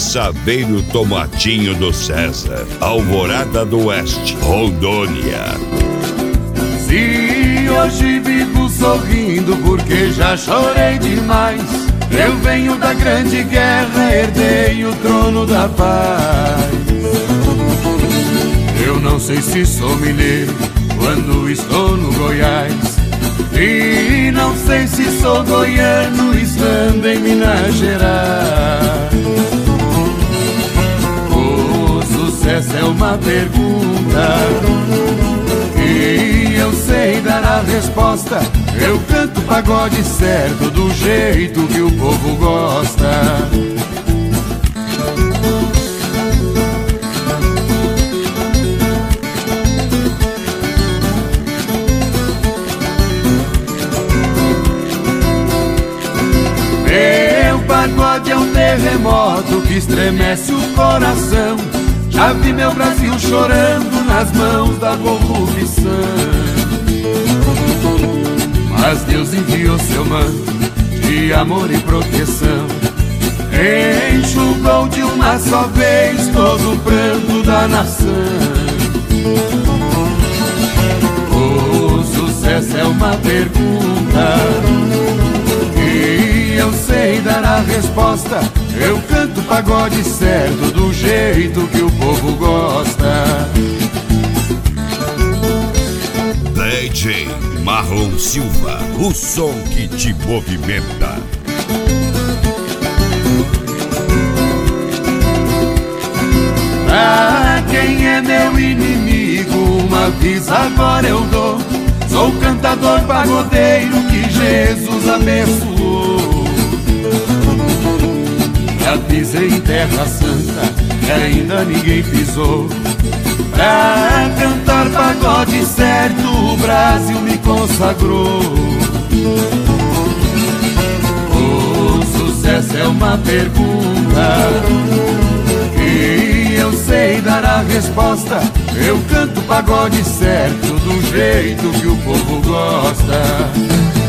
Saveiro Tomatinho do César, Alvorada do Oeste, Rondônia. Se hoje vivo sorrindo porque já chorei demais, eu venho da grande guerra, herdei o trono da paz. Eu não sei se sou mineiro quando estou no Goiás, e não sei se sou goiano estando em Minas Gerais. O sucesso é uma pergunta e eu sei dar a resposta. Eu canto pagode certo, do jeito que o povo gosta. Meu pagode é um terremoto que estremece o coração. Já vi meu Brasil chorando nas mãos da corrupção, mas Deus enviou seu manto de amor e proteção, enxugou de uma só vez todo o pranto da nação. O sucesso é uma pergunta e eu sei dar a resposta. Eu canto pagode certo, do jeito que o povo gosta. DJ Marlon Silva, o som que te movimenta. Pra quem é meu inimigo, uma vez agora eu dou. Sou cantador pagodeiro que Jesus abençoou. Já pisei em terra santa que ainda ninguém pisou. Pra cantar pagode certo o Brasil me consagrou. O sucesso é uma pergunta e eu sei dar a resposta. Eu canto pagode certo, do jeito que o povo gosta.